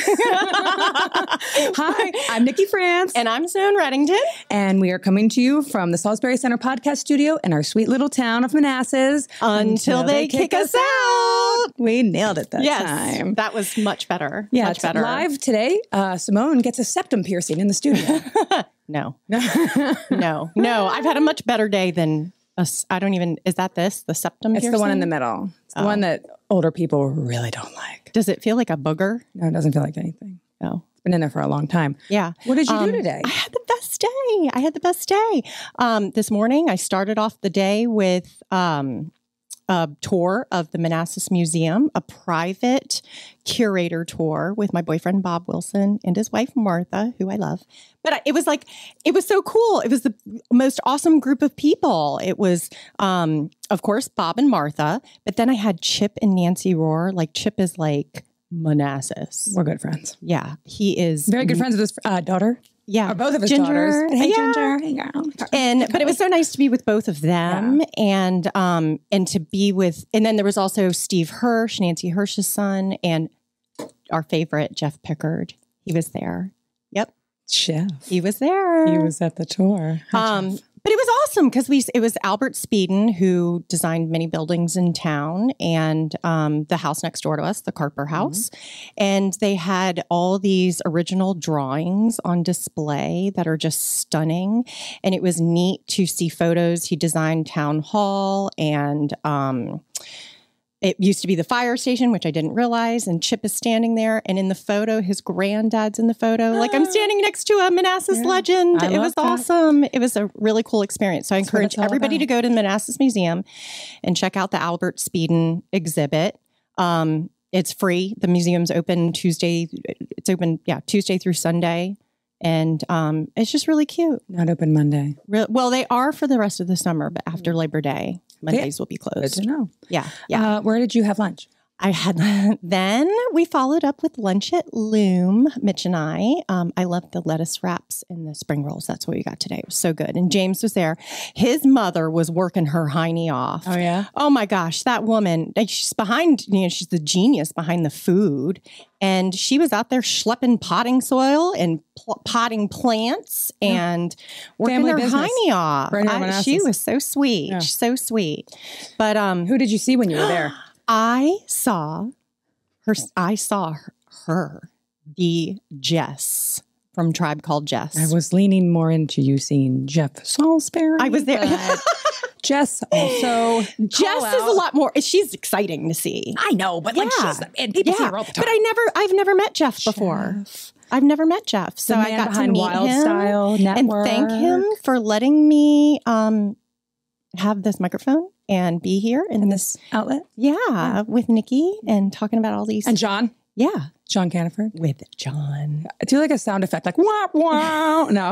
Hi, I'm Nikki France. And I'm Zoe Reddington. And we are coming to you from the Salisbury Center podcast studio in our sweet little town of Manassas. Until they kick us out. We nailed it that time. That was much better. Yeah, much better. Live today, Simone gets a septum piercing in the studio. No. I've had a much better day than is that the septum It's piercing? the one in the middle. It's the one that older people really don't like. Does it feel like a booger? No, it doesn't feel like anything. No. It's been in there for a long time. Yeah. What did you do today? I had the best day. This morning, I started off the day with a tour of the Manassas Museum, a private curator tour with my boyfriend, Bob Wilson, and his wife, Martha, who I love. But it was so cool. It was the most awesome group of people. It was, of course, Bob and Martha. But then I had Chip and Nancy Rohr. Like, Chip is like Manassas. We're good friends. Yeah. He is very good friends with his daughter. Yeah. Or both of his Ginger. daughters. Hey, yeah. Ginger. Hey, girl. But it was so nice to be with both of them and to be with, and then there was also Steve Hirsch, Nancy Hirsch's son, and our favorite, Jeff Pickard. He was there. Yep. Jeff. He was there. He was at the tour. But it was awesome because it was Albert Speeden who designed many buildings in town and the house next door to us, the Carper House. Mm-hmm. And they had all these original drawings on display that are just stunning. And it was neat to see photos. He designed Town Hall and it used to be the fire station, which I didn't realize. And Chip is standing there. And in the photo, his granddad's in the photo. Like, I'm standing next to a Manassas legend. It was awesome. It was a really cool experience. So I encourage everybody to go to the Manassas Museum and check out the Albert Speeden exhibit. It's free. The museum's open Tuesday. It's open, Tuesday through Sunday. And it's just really cute. Not open Monday. Well, they are for the rest of the summer, but after Labor Day, Mondays will be closed. Good to know. Yeah. Where did you have lunch? Then we followed up with lunch at Loom, Mitch and I. I love the lettuce wraps and the spring rolls. That's what we got today. It was so good. And James was there. His mother was working her hiney off. Oh, yeah? Oh, my gosh. That woman, she's behind, she's the genius behind the food. And she was out there schlepping potting soil and potting plants and working Family her business. hiney off. She was so sweet. Yeah. So sweet. But who did you see when you were there? I saw her, the Jess from Tribe Called Jess. I was leaning more into you seeing Jeff Salisbury. I was there. Jess also. Jess is a lot more. She's exciting to see. I know, but like and people see her all the time. But I've never met Jeff before. I've never met Jeff, so I got to meet Wild him Style Network. and thank him for letting me have this microphone and be here in this outlet. Yeah, with Nikki and talking about all these. And John. Yeah. John Caniford. With John. Do like a sound effect, like wah, wah. No.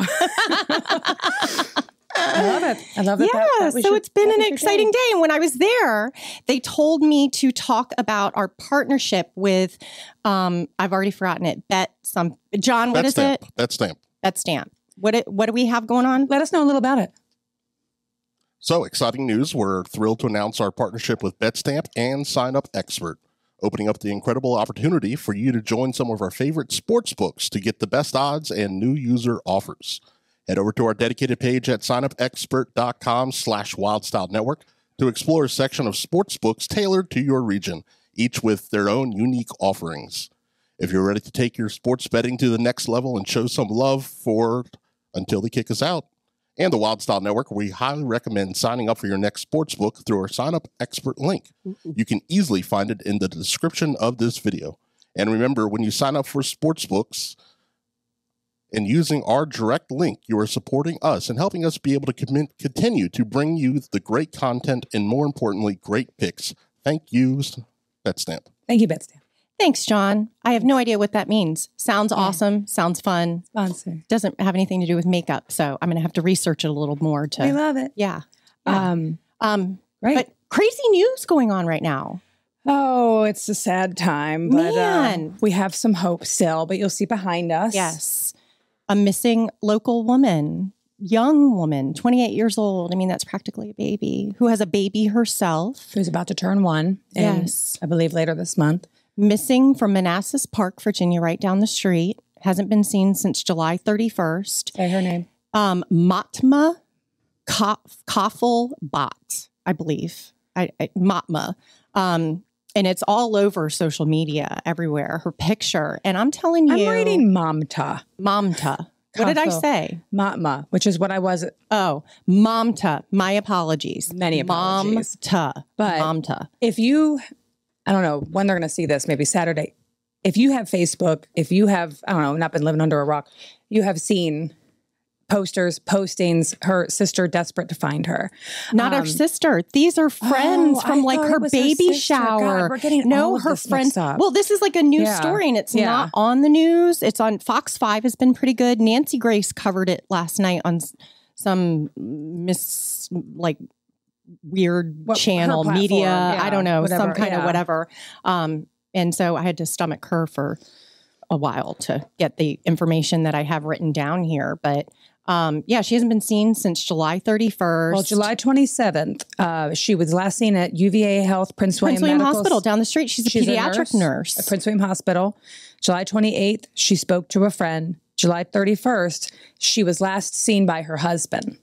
I love it. I love it. Yeah, so it's been an exciting day. And when I was there, they told me to talk about our partnership with, I've already forgotten it, John, what is it? BetStamp. What do we have going on? Let us know a little about it. So, exciting news. We're thrilled to announce our partnership with BetStamp and Sign Up Expert, opening up the incredible opportunity for you to join some of our favorite sports books to get the best odds and new user offers. Head over to our dedicated page at signupexpert.com/WildStyleNetwork to explore a section of sports books tailored to your region, each with their own unique offerings. If you're ready to take your sports betting to the next level and show some love for Until They Kick Us Out and the Wild Style Network, we highly recommend signing up for your next sports book through our Sign Up Expert link. You can easily find it in the description of this video. And remember, when you sign up for sports books and using our direct link, you are supporting us and helping us be able to continue to bring you the great content and, more importantly, great picks. Thank you, BetStamp. Thank you, BetStamp. Thanks, John. I have no idea what that means. Sounds awesome. Sounds fun. Sponsor. Doesn't have anything to do with makeup, so I'm going to have to research it a little more. We love it. Yeah. Right. But crazy news going on right now. Oh, it's a sad time, but we have some hope still. But you'll see behind us. Yes, a missing local woman, young woman, 28 years old. I mean, that's practically a baby who has a baby herself. Who's about to turn one. Yes, I believe later this month. missing from Manassas Park, Virginia, right down the street. Hasn't been seen since July 31st. Say her name. Matma Kaffelbot, I believe. Matma. And it's all over social media, everywhere. Her picture. And I'm telling you. I'm reading Mamta. Mamta. What did I say? Matma, which is what I was. Oh, Mamta. My apologies. Many apologies. Mamta. But Mamta. If you, I don't know when they're going to see this, maybe Saturday. If you have Facebook, if you have, I don't know, not been living under a rock, you have seen posters, postings, her sister desperate to find her. Not her sister. These are friends from like her baby shower. God, we're getting all of her this friends. mixed up. Well, this is like a news story and it's not on the news. It's on Fox 5 has been pretty good. Nancy Grace covered it last night on some weird channel media. I don't know, whatever, some kind of whatever. And so I had to stomach her for a while to get the information that I have written down here. But she hasn't been seen since July 31st. Well, July 27th, she was last seen at UVA Health, Prince William Hospital down the street. She's a pediatric nurse at Prince William Hospital. July 28th, she spoke to a friend. July 31st, she was last seen by her husband.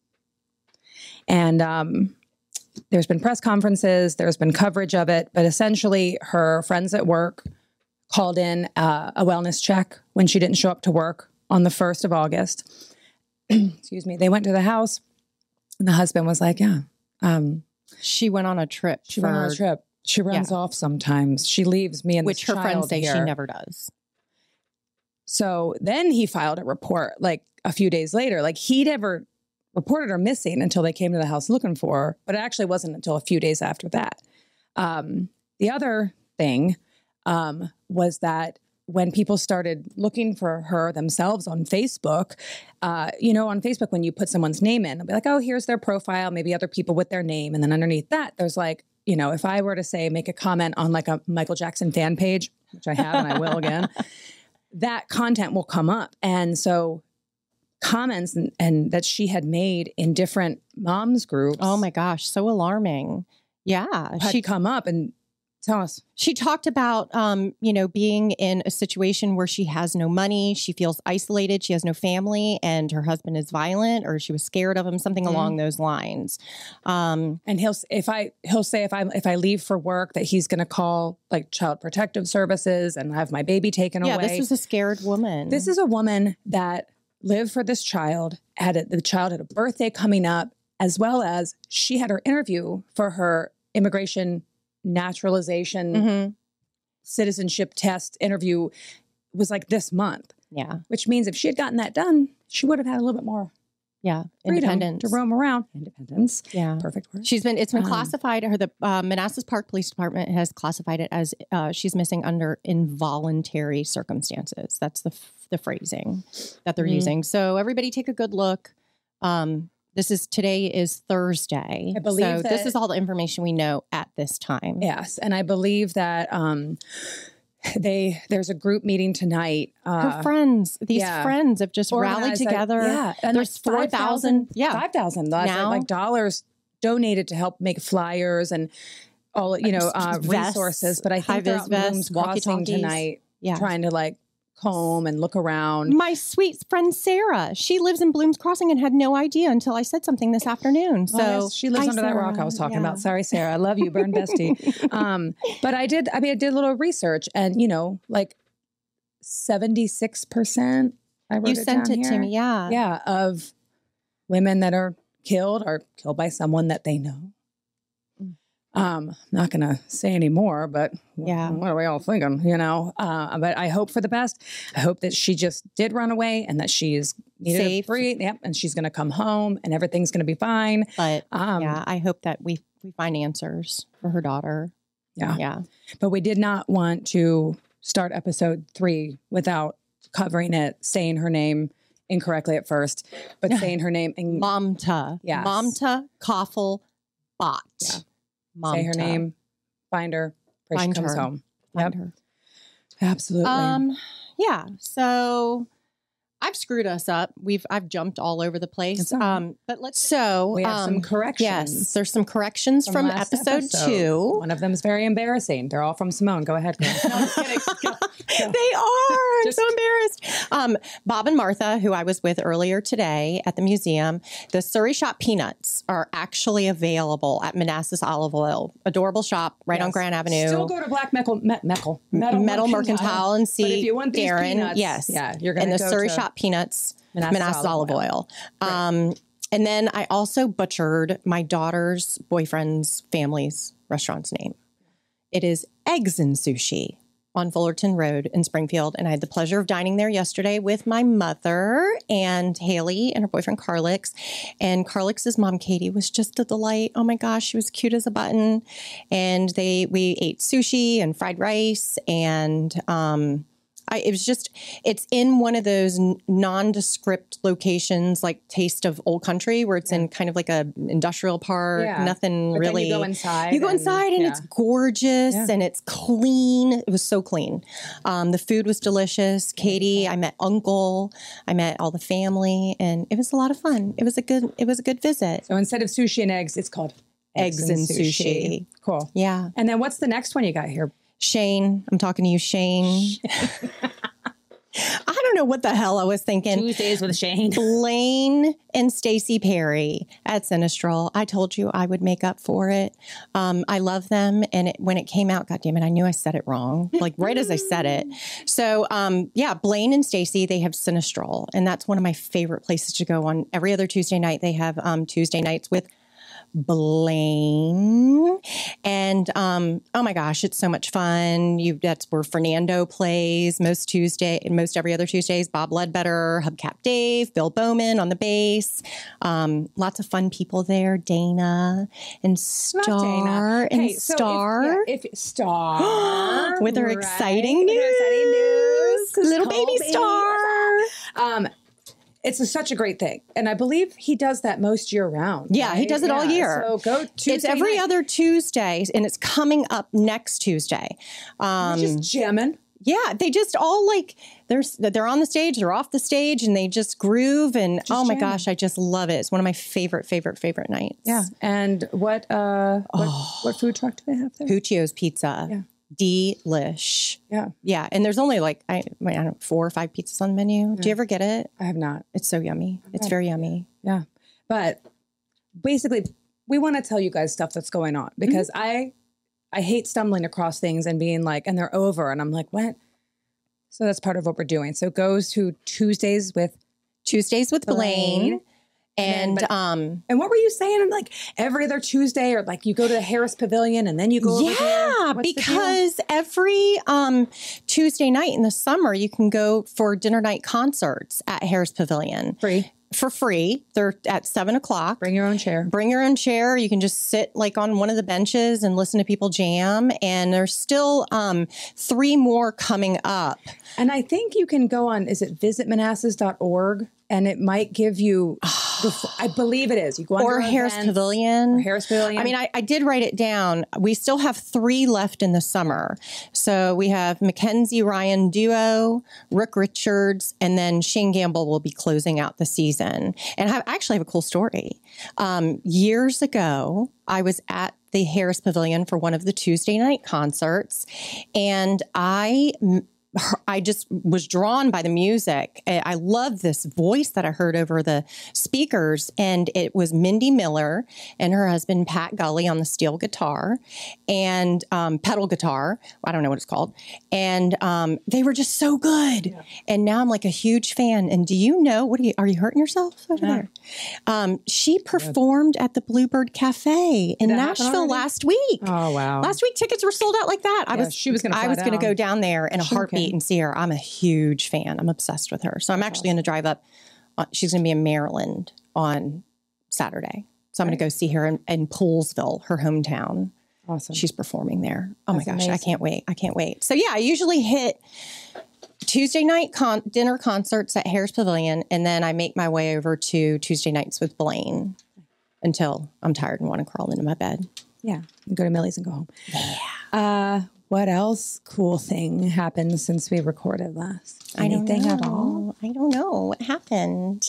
And there's been press conferences, there's been coverage of it, but essentially her friends at work called in a wellness check when she didn't show up to work on the 1st of August. Excuse me. They went to the house and the husband was like, she went on a trip. She went on a trip. She runs off sometimes. She leaves me and which her friends say she never does. So then he filed a report like a few days later. Like he never reported her missing until they came to the house looking for her, but it actually wasn't until a few days after that. The other thing was that when people started looking for her themselves on Facebook, on Facebook, when you put someone's name in, they'll be like, oh, here's their profile, maybe other people with their name. And then underneath that, there's like, if I were to say, make a comment on like a Michael Jackson fan page, which I have and I will again, that content will come up. And so comments and that she had made in different moms groups. Oh my gosh, so alarming. Yeah. She'd come up and tell us. She talked about, being in a situation where she has no money. She feels isolated. She has no family and her husband is violent or she was scared of him, something along those lines. And he'll say if I leave for work that he's going to call like Child Protective Services and have my baby taken away. Yeah, this was a scared woman. This is a woman that lived for this child. The child had a birthday coming up, as well as she had her interview for her immigration naturalization citizenship test interview was like this month. Yeah. Which means if she had gotten that done, she would have had a little bit more independence to roam around. Independence. Yeah. Perfect word. It's been classified, the Manassas Park Police Department has classified it as she's missing under involuntary circumstances. That's the phrasing that they're using. So everybody take a good look. Today is Thursday. I believe this is all the information we know at this time. Yes. And I believe that there's a group meeting tonight. Her friends, friends have just rallied together. And there's 4,000. 5,000 like dollars donated to help make flyers and all, resources. But I think they're at Bloom's Crossing tonight trying to like comb and look around. My sweet friend Sarah, she lives in Bloom's Crossing and had no idea until I said something this afternoon. So she lives under that rock I was talking about. Sorry, Sarah. I love you, burn bestie. But I did a little research and, like 76%. You sent it to me. Yeah. Yeah. Of women that are killed by someone that they know. I'm not going to say any more, but what are we all thinking, but I hope for the best. I hope that she just did run away and that she's safe, free. Yep. And she's going to come home and everything's going to be fine. But I hope that we find answers for her daughter. Yeah. Yeah. But we did not want to start episode 3 without covering it, saying her name incorrectly at first, but saying her name. Mamta. Yes. Mamta Kaffelbot. Yeah. Mamta. Say her name, find her, pray she comes home. Find her. Absolutely. Yeah. So I've screwed us up. I've jumped all over the place. It's all right. But we have some corrections. Yes, there's some corrections from last episode 2. One of them is very embarrassing. They're all from Simone. Go ahead, girl. No, I'm kidding. Go. They are. I'm so embarrassed. Bob and Martha, who I was with earlier today at the museum, the Surrey Shop peanuts are actually available at Manassas Olive Oil. Adorable shop right on Grand Avenue. Still go to Black Metal Mercantile and see but if you want these Darren. peanuts, Yes. yeah, you're going to go go the Surrey to Shop peanuts, Manassas Olive Oil. Right. And then I also butchered my daughter's boyfriend's family's restaurant's name. It is Eggs and Sushi on Fullerton Road in Springfield. And I had the pleasure of dining there yesterday with my mother and Haley and her boyfriend Carlix. And Carlix's mom, Katie, was just a delight. Oh my gosh, she was cute as a button. And we ate sushi and fried rice and it's in one of those nondescript locations like Taste of Old Country where it's in kind of like a industrial park, nothing but really. Then you go inside. And it's gorgeous and it's clean. It was so clean. The food was delicious. Katie, I met Uncle, I met all the family, and it was a lot of fun. It was a good visit. So instead of sushi and eggs, it's called Eggs and sushi. Cool. Yeah. And then what's the next one you got here? Shane, I'm talking to you, Shane. I don't know what the hell I was thinking. Tuesdays with Shane. Blaine and Stacey Perry at Sinistral. I told you I would make up for it. I love them. And when it came out, God damn it, I knew I said it wrong. Like right as I said it. So Blaine and Stacey, they have Sinistral. And that's one of my favorite places to go on. Every other Tuesday night, they have Tuesday nights with Blaine. And oh my gosh, it's so much fun. That's where Fernando plays most every other Tuesdays. Bob Ledbetter, Hubcap Dave, Bill Bowman on the bass. Lots of fun people there. Dana and Star Star with her exciting news. Little baby Star. It's such a great thing. And I believe he does that most year round. Yeah, right? He does it all year. So go Tuesday. It's every other Tuesday, and it's coming up next Tuesday. You're just jamming. Yeah, they just all they're on the stage, they're off the stage, and they just groove. And oh my gosh, I just love it. It's one of my favorite nights. Yeah. And what food truck do they have there? Puccio's Pizza. Yeah. Delish. Yeah. Yeah. And there's only I don't know, 4 or 5 pizzas on the menu. Yeah. Do you ever get it? I have not. It's so yummy. It's very yummy. Yeah. But basically, we want to tell you guys stuff that's going on because I hate stumbling across things and being like, and they're over. And I'm like, what? So that's part of what we're doing. So it goes to Tuesdays with Blaine. And what were you saying? Like every other Tuesday, or like you go to the Harris Pavilion and then you go over there? Yeah, because every Tuesday night in the summer you can go for dinner night concerts at Harris Pavilion. For free. They're at 7:00. Bring your own chair. You can just sit on one of the benches and listen to people jam. And there's still 3 more coming up. And I think you can go on, is it visitmanassas.org? And it might give you, I believe it is. You go on Harris Pavilion. I mean, I did write it down. We still have 3 left in the summer. So we have Mackenzie Ryan Duo, Rick Richards, and then Shane Gamble will be closing out the season. And I actually have a cool story. Years ago, I was at the Harris Pavilion for one of the Tuesday night concerts, and I just was drawn by the music. I love this voice that I heard over the speakers. And it was Mindy Miller and her husband, Pat Gully, on the steel guitar and pedal guitar. I don't know what it's called. And they were just so good. Yeah. And now I'm like a huge fan. And do you know, are you hurting yourself over there? She performed at the Bluebird Cafe in Nashville last week. Oh, wow. Last week, tickets were sold out like that. I was going to go down there in a heartbeat and see her. I'm a huge fan. I'm obsessed with her. So I'm actually going to drive up. She's going to be in Maryland on Saturday. So I'm going to go see her in Poolesville, her hometown. Awesome. She's performing there. Oh my gosh. Amazing. I can't wait. So yeah, I usually hit Tuesday night dinner concerts at Harris Pavilion. And then I make my way over to Tuesday nights with Blaine until I'm tired and want to crawl into my bed. Yeah. And go to Millie's and go home. Yeah. what else cool thing happened since we recorded last? I don't Anything know. at all? I don't know what happened.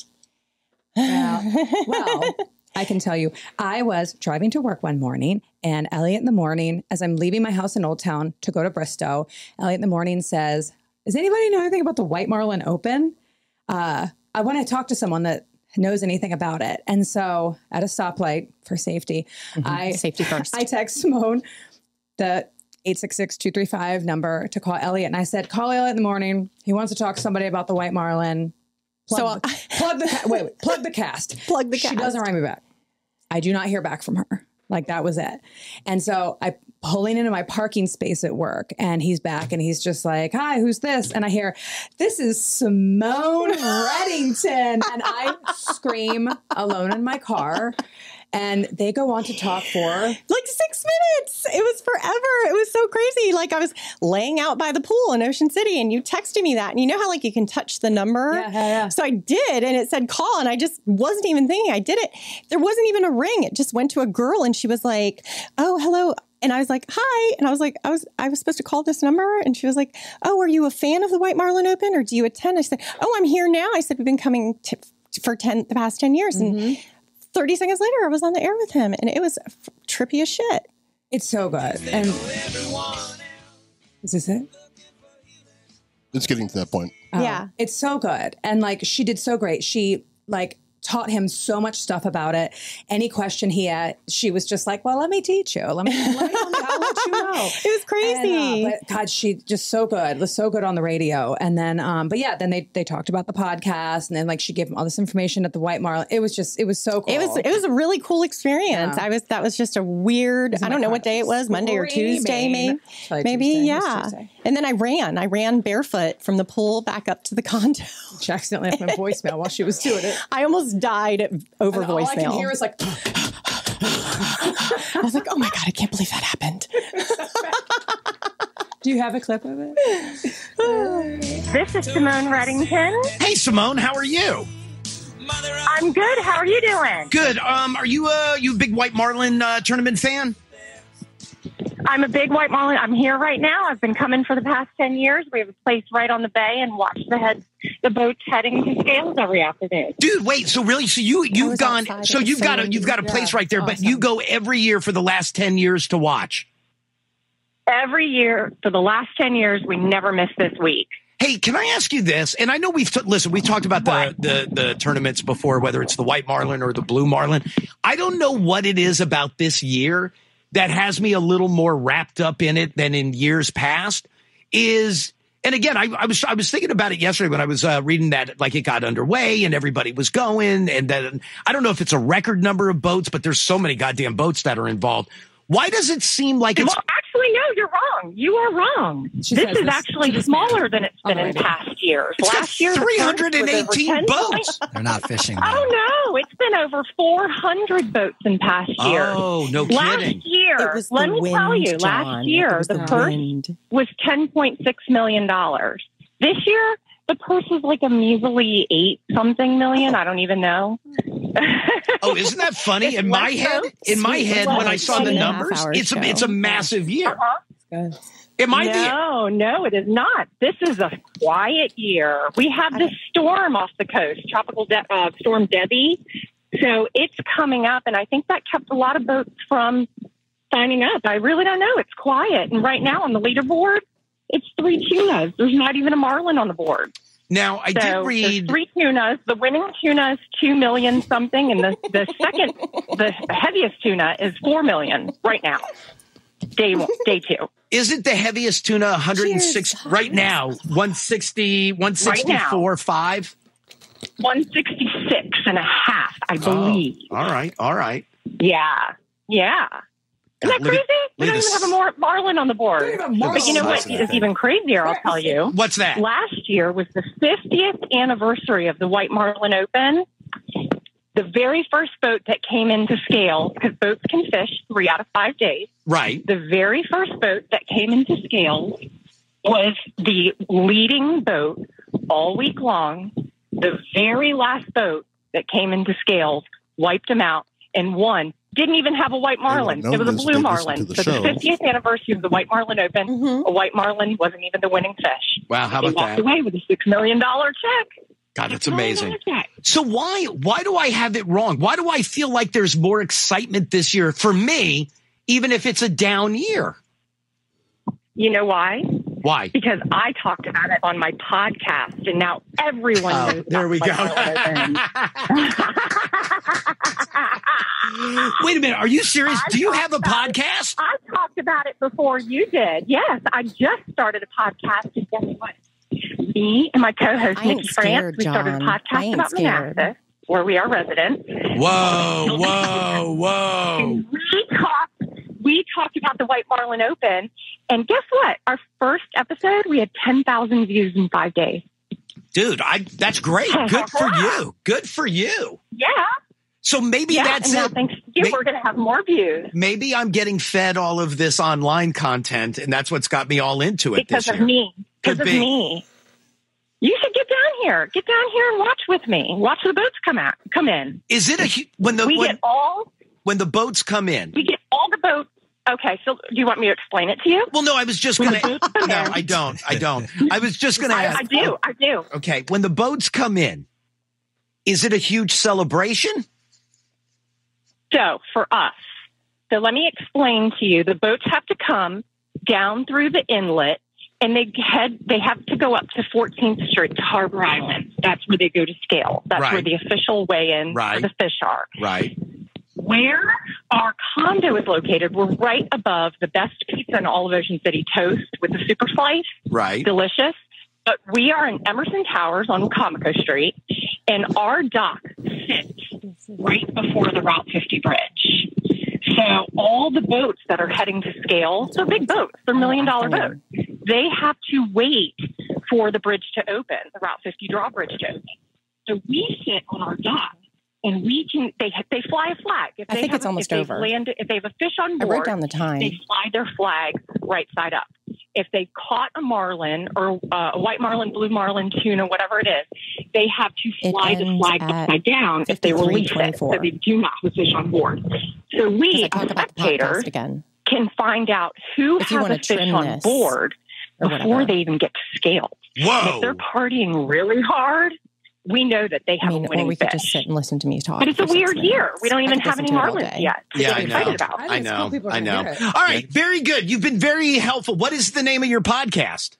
Well, I can tell you, I was driving to work one morning, and Elliot in the morning, as I'm leaving my house in Old Town to go to Bristow, Elliot in the morning says, does anybody know anything about the White Marlin Open? I want to talk to someone that knows anything about it. And so at a stoplight for safety, Safety first. I text Simone the 866-235 number to call Elliot. And I said, call Elliot in the morning. He wants to talk to somebody about the White Marlin. Plug the cast. Plug the She cast. doesn't write me back. I do not hear back from her. Like, that was it. And so I pulling into my parking space at work, and he's back, and he's just like, hi, who's this? And I hear, this is Simone Reddington. And I scream alone in my car. And they go on to talk for like 6 minutes. It was forever. It was so crazy. Like, I was laying out by the pool in Ocean City, and you texted me that. And you know how, like, you can touch the number? Yeah. So I did, and it said call, and I just wasn't even thinking. I did it. There wasn't even a ring. It just went to a girl, and she was like, oh, hello. And I was like, hi. And I was like, I was supposed to call this number. And she was like, oh, are you a fan of the White Marlin Open, or do you attend? I said, oh, I'm here now. I said, we've been coming for the past 10 years. And 30 seconds later, I was on the air with him, and it was trippy as shit. It's so good. And is this it? It's getting to that point. Yeah. It's so good. And like, she did so great. She like taught him so much stuff about it. Any question he had, she was just like, well, let me teach you. Let me I'll let you know. It was crazy. But God, she just so good. Was so good on the radio. And then, but yeah, then they talked about the podcast, and then like she gave him all this information at the White Marlin. It was so cool. It was a really cool experience. Yeah. That was just a weird, I don't know what day it was, Monday or Tuesday, maybe. Tuesday. Yeah. Tuesday. And then I ran barefoot from the pool back up to the condo. She accidentally left my voicemail while she was doing it. I almost died over And all voicemail. I can hear is like, I was like, oh my God, I can't believe that happened. do you have a clip of it? This is Simone Reddington. Hey, Simone, how are you? I'm good. How are you doing? Good. Are you a big White Marlin tournament fan? I'm a big White Marlin. I'm here right now. I've been coming for the past 10 years. We have a place right on the bay and watch the boats heading to Scales every afternoon. Dude, wait. So really, so you've gone. outside. So It was you've so got a windy. place right there, but Awesome. you go every year for the last 10 years to watch. Every year for the last 10 years, we never miss this week. Hey, can I ask you this? And I know we've talked about the tournaments before, whether it's the White Marlin or the Blue Marlin. I don't know what it is about this year that has me a little more wrapped up in it than in years past. And again, I was thinking about it yesterday when I was reading that, like, it got underway and everybody was going, and then I don't know if it's a record number of boats, but there's so many goddamn boats that are involved. Why does it seem like it's? Well, actually, no, you're wrong. You are wrong. She This says is this actually to this smaller man than it's been on the in radio. past years. It's got Last year, the first was over 318 10 boats. They're not fishing. Oh, no. It's been over 400 boats in past years. Oh, no Last kidding. year, It was let the me wind, tell you, John. last year, It was the the purse wind. was $10.6 million. This year, the purse is like a measly 8-something million. I don't even know. Oh, isn't that funny? It's In my less head, boats. when I saw the 7.5 numbers, hour it's show. a massive year. Uh-huh. It might be. No, it is not. This is a quiet year. We have this storm off the coast, tropical storm Debbie. So it's coming up, and I think that kept a lot of boats from signing up. I really don't know. It's quiet. And right now on the leaderboard, it's 3 tunas. There's not even a marlin on the board. Now, I did There's read. 3 tunas. The winning tuna is 2 million something, and the heaviest tuna is 4 million right now. Day 2. Isn't the heaviest tuna 106 Cheers. right now? 160, 164, 5? 166 and a half, I believe. Oh, all right. Yeah. Isn't that Look crazy? at- We look don't at even have a marlin on the board. But you know what is even crazier, I'll tell you. What's that? Last year was the 50th anniversary of the White Marlin Open. The very first boat that came into scale, because boats can fish 3 out of 5 days, Right. the very first boat that came into scales was the leading boat all week long. The very last boat that came into scales wiped them out and won didn't even have a white marlin. known It was a this, blue they listened marlin. to the So show. the 50th anniversary of the White Marlin Open, a white marlin wasn't even the winning fish. Wow, how They about walked that? away with a $6 million check. God, that's $6 million amazing. check. So why do I have it wrong? Why do I feel like there's more excitement this year for me, even if it's a down year? You know why? Why? Because I talked about it on my podcast, and now everyone knows. There we go. about White Marlin Open. Wait a minute. Are you serious? Do you have a podcast? I talked about it before you did. Yes, I just started a podcast. And guess what? Me and my co-host, I ain't Nikki France, scared, we started a John. I podcast ain't about scared. Manassas, where we are residents. Whoa. We talked about the White Marlin Open, and guess what? Our first episode, we had 10,000 views in 5 days. Dude, that's great. Good for you. Good for you. Yeah. So maybe that's and now, it. thanks to you, we're going to have more views. Maybe I'm getting fed all of this online content, and that's what's got me all into it Because this of year. me. Because of be. me. You should get down here. Get down here and watch with me. Watch the boats come in. Is it when the boats come in? We get all the boats. Okay, so do you want me to explain it to you? Well, no, I was just going to. No, I don't. I was just going to ask. I do. Okay, when the boats come in, is it a huge celebration? So for us, let me explain to you. The boats have to come down through the inlet, and they have to go up to 14th Street to Harbor Island. That's where they go to scale. That's Right. where the official weigh-in for the fish are. Right. Where our condo is located, we're right above the best pizza in all of Ocean City, Toast with the super slice. Right. Delicious. But we are in Emerson Towers on Comico Street, and our dock sits right before the Route 50 bridge. So all the boats that are heading to scale, they're big boats, they're $1 million boats. They have to wait for the bridge to open, the Route 50 drawbridge to open. So we sit on our dock, and we can. They fly a flag. If I think it's almost over. If they have a fish on I board, wrote down the time. they fly their flag right side up. If they caught a marlin or a white marlin, blue marlin, tuna, whatever it is, they have to fly the flag upside down if they release it. So they do not have fish on board. So we, as spectators, can find out who has a fish on board before they even get to scale. Whoa! And if they're partying really hard, we know that they have a winning or we could fish. just sit and listen to me talk. But it's a weird minutes. year. We don't even have any marlins yet. Yeah, I know. About. I know. All right, very good. You've been very helpful. What is the name of your podcast?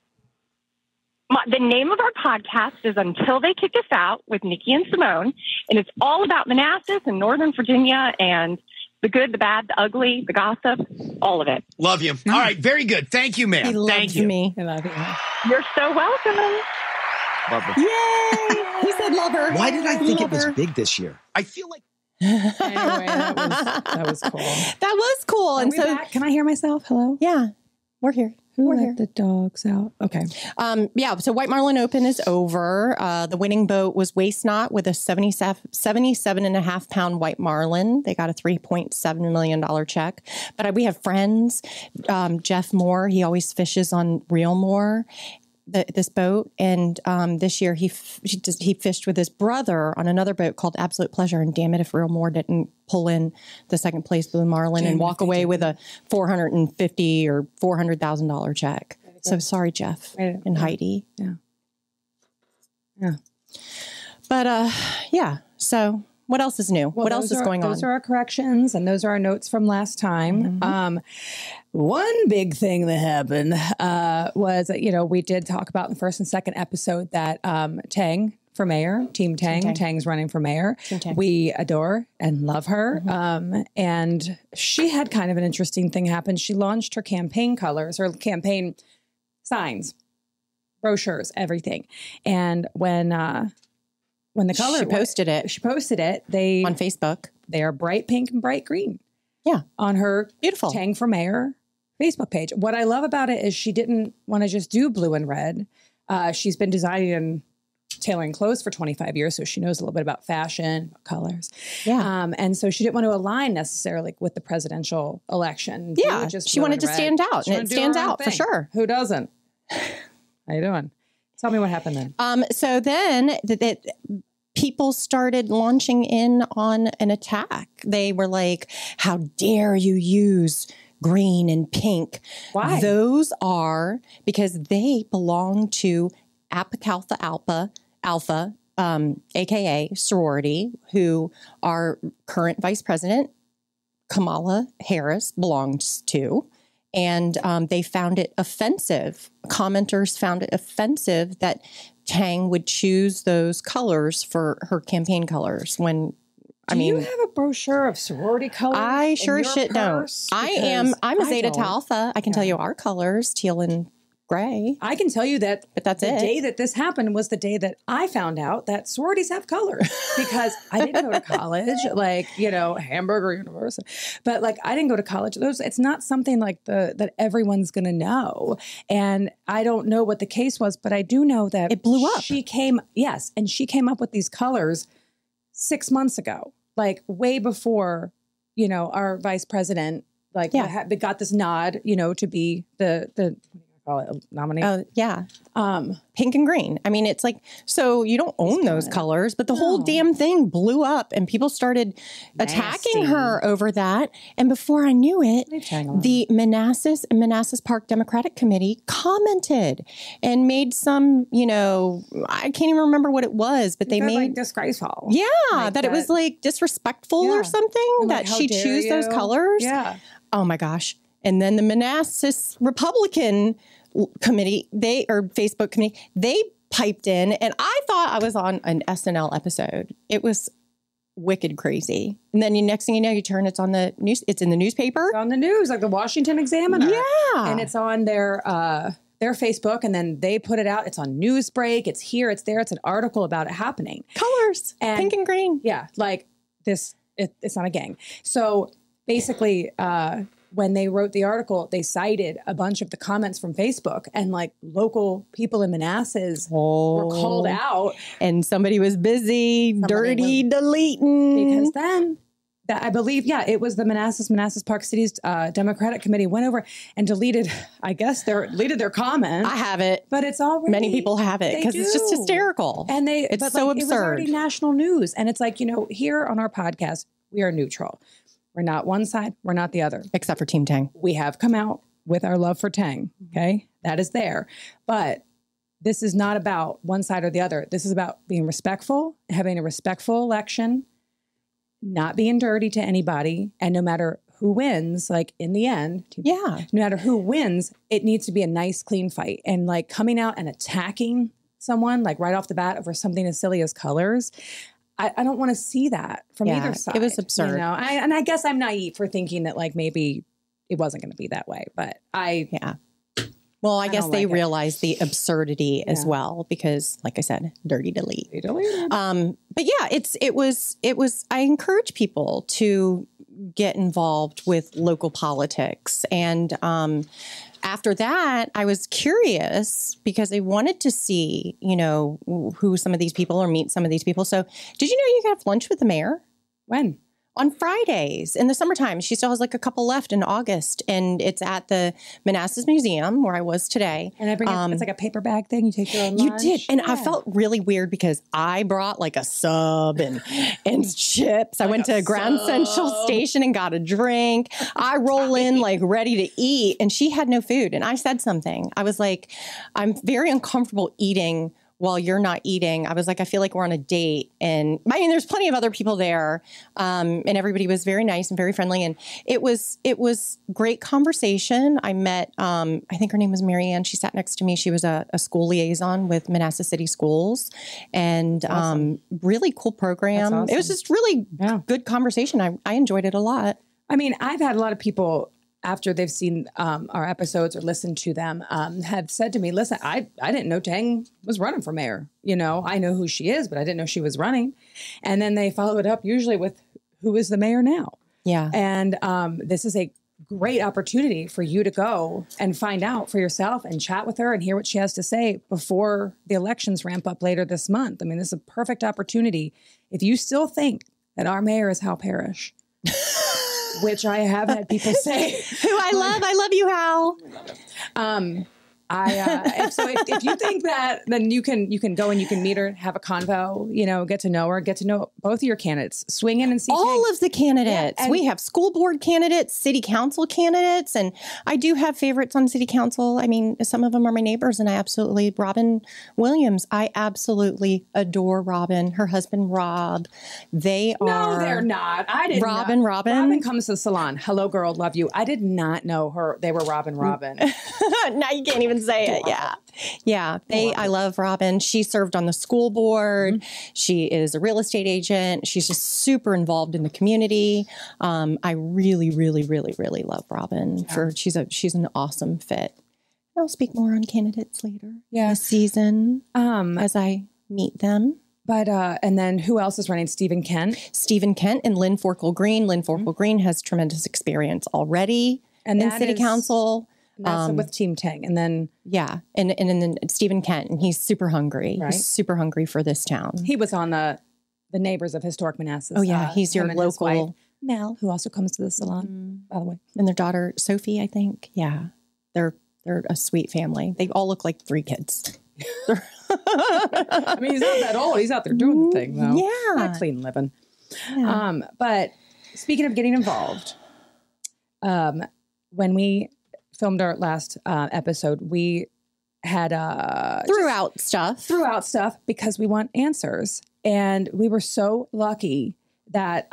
The name of our podcast is Until They Kick Us Out with Nikki and Simone, and it's all about Manassas and Northern Virginia and the good, the bad, the ugly, the gossip, all of it. Love you. All right, very good. Thank you, ma'am. He loves Thank you. me. I love you. You're so welcome. Love her. Yay! He said lover. Why did I think it was big this year? I feel like. Anyway, that was cool. That was cool. And so, can I hear myself? Hello? Yeah, we're here. Who We're let here. the dogs out? Okay. Yeah, so White Marlin Open is over. The winning boat was Waste Not with a 77.5 pound white marlin. They got a $3.7 million check. But we have friends. Jeff Moore, he always fishes on Real Moore. This boat, and this year he fished with his brother on another boat called Absolute Pleasure, and damn it if Real Moore didn't pull in the second place blue marlin and walk away with a $450,000 or $400,000 check. So sorry, Jeff and Heidi. Yeah. But yeah. So what else is new? Well, what else is going on? Those are our corrections, and those are our notes from last time. One big thing that happened was, we did talk about in the first and second episode that Tang for mayor, Team Tang. Tang's running for mayor. We adore and love her. And she had kind of an interesting thing happen. She launched her campaign colors, her campaign signs, brochures, everything. And when the color she posted it on Facebook. They are bright pink and bright green. Yeah. On her beautiful Tang for Mayor Facebook page. What I love about it is she didn't want to just do blue and red. She's been designing and tailoring clothes for 25 years, so she knows a little bit about fashion, colors. Yeah. And so she didn't want to align necessarily with the presidential election. Yeah. She wanted to stand out, and it stands out for sure. Who doesn't? How you doing? Tell me what happened then. So then people started launching in on an attack. They were like, how dare you use green and pink? Why? Those are because they belong to Kappa Alpha Alpha, aka sorority, who our current vice president, Kamala Harris, belongs to. And they found it offensive. Commenters found it offensive that Tang would choose those colors for her campaign colors when Do you have a brochure of sorority colors? I sure as in your shit don't. purse? I'm a Because Zeta I Tau don't. Alpha. I can tell you our colors, teal and gray. I can tell you that But that's the it. day that this happened was the day that I found out that sororities have colors because I didn't go to college, like, Hamburger University, but like I didn't go to college. It's not something like that everyone's going to know. And I don't know what the case was, but I do know that It blew up. She came up with these colors 6 months ago, like way before, our vice president, like got this nod, to be the call it nominee. Oh, yeah. Pink and green. I mean, it's like, so you don't own those colors, but the whole damn thing blew up and people started attacking her over that. And before I knew it, the Manassas Park Democratic Committee commented and made some, I can't even remember what it was, but they made like disgraceful. Yeah, Like that it was like disrespectful or something, And, that like, how she dare choose those you? colors. Yeah. Oh my gosh. And then the Manassas Republican committee, Facebook committee, they piped in, and I thought I was on an SNL episode. It was wicked crazy. And then next thing you know, you turn, it's on the news. It's in the newspaper. It's on the news, like the Washington Examiner. Yeah. And it's on their Facebook, and then they put it out. It's on Newsbreak. It's here. It's there. It's an article about it happening. Colors, And- pink and green. Yeah, like this. It's not a gang. So basically, when they wrote the article, they cited a bunch of the comments from Facebook, and like local people in Manassas were called out. And somebody was busy, dirty deleting. Because then, I believe, it was the Manassas Park Cities Democratic Committee went over and deleted their comment. I have it. But it's already... Many people have it they because it's just do. hysterical. And it's but, so like, It was absurd. already national news. And it's like, here on our podcast, we are neutral. We're not one side. We're not the other. Except for Team Tang. We have come out with our love for Tang. Okay. That is there. But this is not about one side or the other. This is about being respectful, having a respectful election, not being dirty to anybody. And no matter who wins, like in the end, no matter who wins, it needs to be a nice, clean fight. And like coming out and attacking someone like right off the bat over something as silly as colors, I don't want to see that from either side. It was absurd. And I guess I'm naive for thinking that like maybe it wasn't going to be that way, but Well, I guess don't they like it. realized the absurdity as well because, like I said, dirty delete. But yeah, it was. I encourage people to get involved with local politics, and after that, I was curious because I wanted to see, who some of these people or meet some of these people. So, did you know you can have lunch with the mayor? When? On Fridays in the summertime. She still has like a couple left in August, and it's at the Manassas Museum where I was today. And I bring it's like a paper bag thing. You take your own You lunch. did. And I felt really weird because I brought like a sub and chips. I went to Grand Central Station and got a drink. I roll in like ready to eat, and she had no food. And I said something. I was like, I'm very uncomfortable eating while you're not eating. I was like, I feel like we're on a date. And I mean, there's plenty of other people there. And everybody was very nice and very friendly. And it was great conversation. I met, I think her name was Marianne. She sat next to me. She was a school liaison with Manassas City Schools, and really cool program. That's awesome. It was just really good conversation. I enjoyed it a lot. I mean, I've had a lot of people after they've seen our episodes or listened to them, have said to me, listen, I didn't know Tang was running for mayor. I know who she is, but I didn't know she was running. And then they follow it up usually with who is the mayor now. Yeah. And this is a great opportunity for you to go and find out for yourself and chat with her and hear what she has to say before the elections ramp up later this month. I mean, this is a perfect opportunity. If you still think that our mayor is Hal Parrish, which I have had people say, who I love you, Hal. If you think that, then you can go and you can meet her, have a convo, get to know her, get to know both of your candidates, swing in and see all of the candidates. Yeah, we have school board candidates, city council candidates, and I do have favorites on city council. I mean, some of them are my neighbors, and Robin Williams. I absolutely adore Robin, her husband Rob. They are. No, they're not. I didn't. Robin. Robin comes to the salon. Hello, girl, love you. I did not know her. They were Robin. Now you can't even say it. Yeah. I love Robin. She served on the school board. Mm-hmm. She is a real estate agent. She's just super involved in the community. I really, really, really, really love Robin. She's an awesome fit. I'll speak more on candidates later. This season as I meet them. But and then who else is running? Stephen Kent and Lynn Forkel Green. Lynn Forkel Green has tremendous experience already in city council. That's with Team Tang. And then and then Stephen Kent, and he's super hungry. Right? He's super hungry for this town. He was on the Neighbors of Historic Manassas. Oh yeah, he's your local Mel, who also comes to the salon, by the way, and their daughter Sophie, I think. Yeah, they're a sweet family. They all look like 3 kids. I mean, he's not that old. He's out there doing the thing, though. Yeah. Not clean living. Yeah. But speaking of getting involved, when we filmed our last episode, we had threw out stuff because we want answers. And we were so lucky that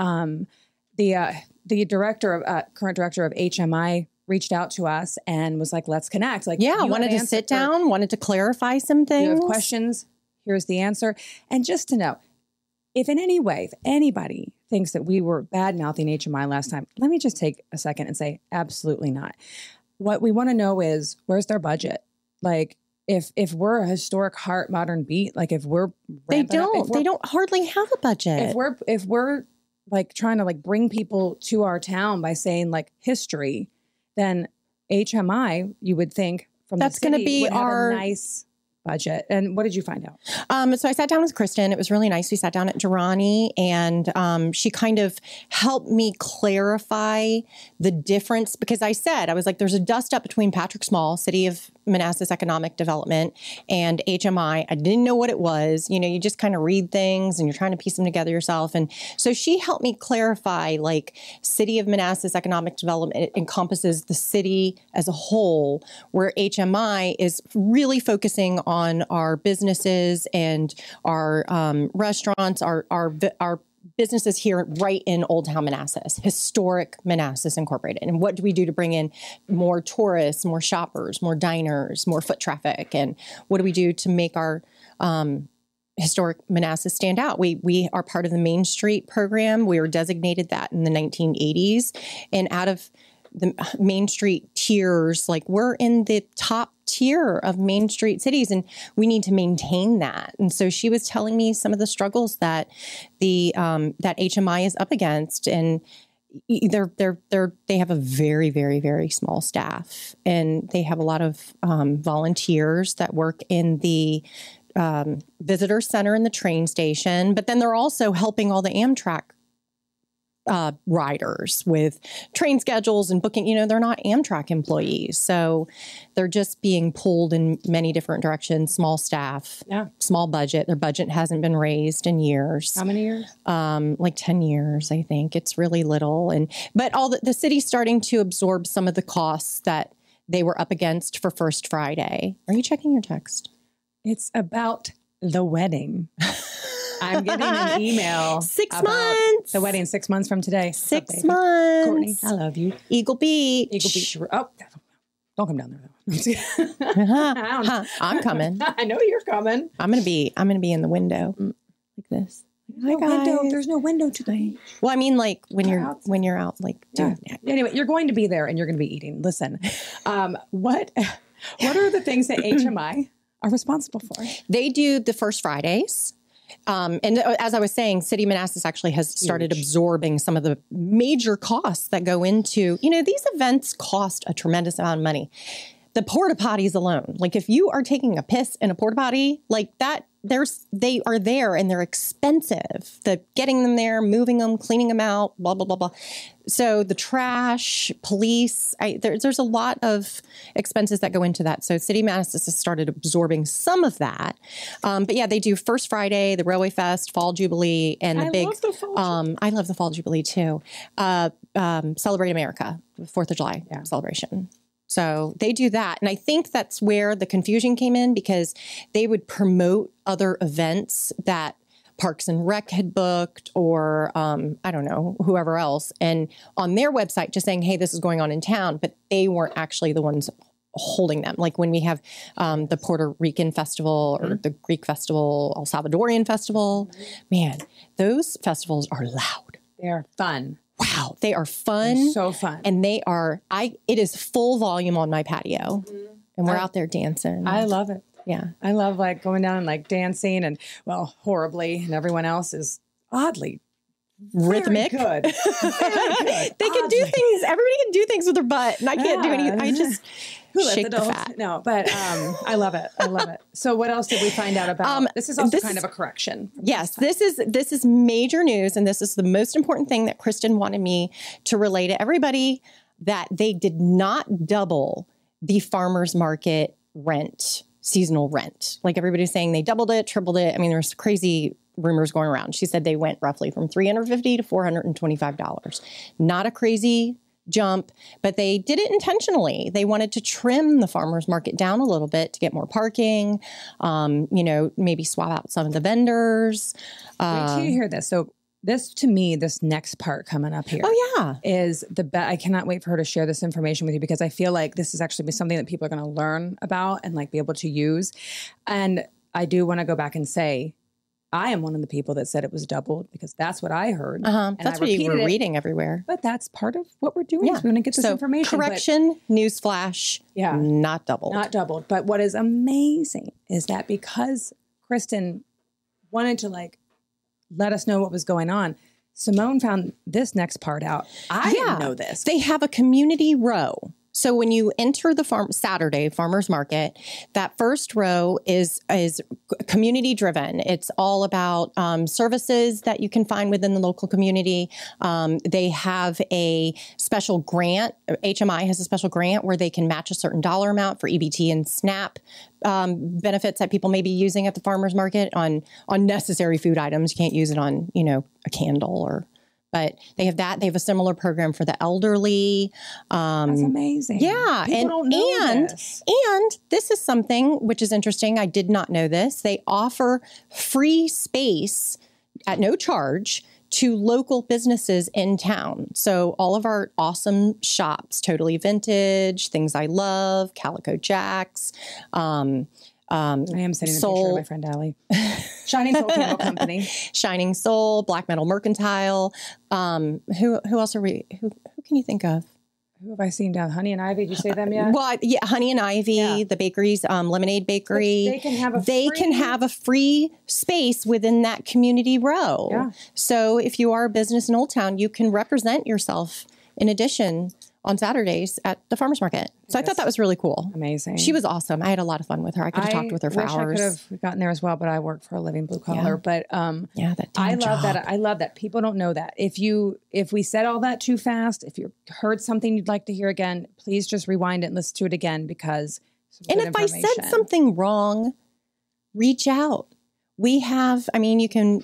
the current director of HMI reached out to us and was like, let's connect. Like, wanted to sit down, wanted to clarify some things. You have questions, here's the answer. And just to know, if in any way, if anybody thinks that we were bad-mouthing HMI last time, let me just take a second and say, absolutely not. What we want to know is, where's their budget? Like, if we're a historic heart modern beat, like if we're they don't hardly have a budget. If we're like trying to like bring people to our town by saying like history, then HMI, you would think from that's going to be our nice budget. And what did you find out? So I sat down with Kristen. It was really nice. We sat down at Durrani, and she kind of helped me clarify the difference, because I was like, there's a dust up between Patrick Small, City of Manassas Economic Development, and HMI. I didn't know what it was. You just kind of read things and you're trying to piece them together yourself. And so she helped me clarify, like, City of Manassas Economic Development, it encompasses the city as a whole, where HMI is really focusing on our businesses and our restaurants, our businesses here right in Old Town Manassas, historic Manassas Incorporated. And what do we do to bring in more tourists, more shoppers, more diners, more foot traffic? And what do we do to make our historic Manassas stand out? We are part of the Main Street program. We were designated that in the 1980s. And out of the Main Street tiers, like, we're in the top tier of Main Street cities, and we need to maintain that. And so she was telling me some of the struggles that that HMI is up against, and they have a very, very, very small staff, and they have a lot of volunteers that work in the visitor center and the train station, but then they're also helping all the Amtrak riders with train schedules and booking. They're not Amtrak employees. So they're just being pulled in many different directions. Small staff, small budget. Their budget hasn't been raised in years. How many years? Like 10 years, I think. It's really little. But all the city's starting to absorb some of the costs that they were up against for First Friday. Are you checking your text? It's about the wedding. I'm getting an email. 6 months. The wedding 6 months from today. 6 months. Courtney, I love you. Eagle Beach. Oh, don't come down there. I'm coming. I know you're coming. I'm gonna be in the window like this. Hi, guys. There's no window today. Well, I mean, like when you're out, like. Anyway, you're going to be there and you're going to be eating. Listen, what are the things that HMI are responsible for? They do the First Fridays. And as I was saying, City of Manassas actually has started absorbing some of the major costs that go into, these events cost a tremendous amount of money. the porta potties alone. Like if you are taking a piss in a porta potty like that, they are there and they're expensive. The getting them there, moving them, cleaning them out, blah, blah, blah, blah. So the trash, police, there's a lot of expenses that go into that. So City Manassas has started absorbing some of that. But yeah, they do First Friday, the Railway Fest, Fall Jubilee, and the big, I love the Fall Jubilee too. Celebrate America, 4th of July celebration. So they do that. And I think that's where the confusion came in, because they would promote other events that Parks and Rec had booked, or I don't know, whoever else. And on their website, just saying, hey, this is going on in town, but they weren't actually the ones holding them. Like when we have the Puerto Rican Festival or the Greek Festival, El Salvadorian Festival, man, those festivals are loud. They're fun. Wow, they are fun. They're so fun. And they are, it is full volume on my patio. And we're out there dancing. I love it. Yeah. I love like going down and like dancing and, well, horribly, and everyone else is oddly rhythmic. Very good. Very good. They can do things. Everybody can do things with their butt, and I can't do anything. I just shake the fat. No, but I love it. I love it. So what else did we find out about? This is also kind of a correction. Yes, this is major news, and this is the most important thing that Kristen wanted me to relay to everybody, that they did not double the farmers market rent, seasonal rent. Like everybody's saying they doubled it, tripled it. I mean, there's crazy rumors going around. She said they went roughly from $350 to $425. Not a crazy jump, but they did it intentionally. They wanted to trim the farmers market down a little bit to get more parking, maybe swap out some of the vendors. Wait till you hear this. So this, to me, this next part coming up here. Oh, yeah. Is the best. I cannot wait for her to share this information with you, because I feel like this is actually something that people are going to learn about and like be able to use. And I do want to go back and say, I am one of the people that said it was doubled, because that's what I heard. And that's what you were reading everywhere. But that's part of what we're doing. Yeah. Is we want to get this information. Correction, newsflash, not doubled. Not doubled. But what is amazing is that because Kristen wanted to like let us know what was going on, Simone found this next part out. I didn't know this. They have a community row. So when you enter the Saturday farmers market, that first row is community driven. It's all about services that you can find within the local community. They have a special grant. HMI has a special grant where they can match a certain dollar amount for EBT and SNAP benefits that people may be using at the farmers market on necessary food items. You can't use it on, a candle but they have that. They have a similar program for the elderly. That's amazing. Yeah. People don't know this. And this is something which is interesting. I did not know this. They offer free space at no charge to local businesses in town. So all of our awesome shops, Totally Vintage, Things I Love, Calico Jacks, I am sending a picture of my friend Allie. Shining Soul Candle Company. Shining Soul, Black Metal Mercantile. Who else are we? Who can you think of? Who have I seen down? Honey and Ivy. Did you say them yet? Well, yeah, Honey and Ivy, the bakeries, Lemonade Bakery. But they can have a free space within that community row. Yeah. So if you are a business in Old Town, you can represent yourself in addition on Saturdays at the farmers market. So I thought that was really cool. Amazing. She was awesome. I had a lot of fun with her. I could have talked with her for hours. I could have gotten there as well, but I work for a living blue collar. But I love that. I love that people don't know that. If we said all that too fast, if you heard something you'd like to hear again, please just rewind it and listen to it again, because I said something wrong, reach out. We have. I mean, you can.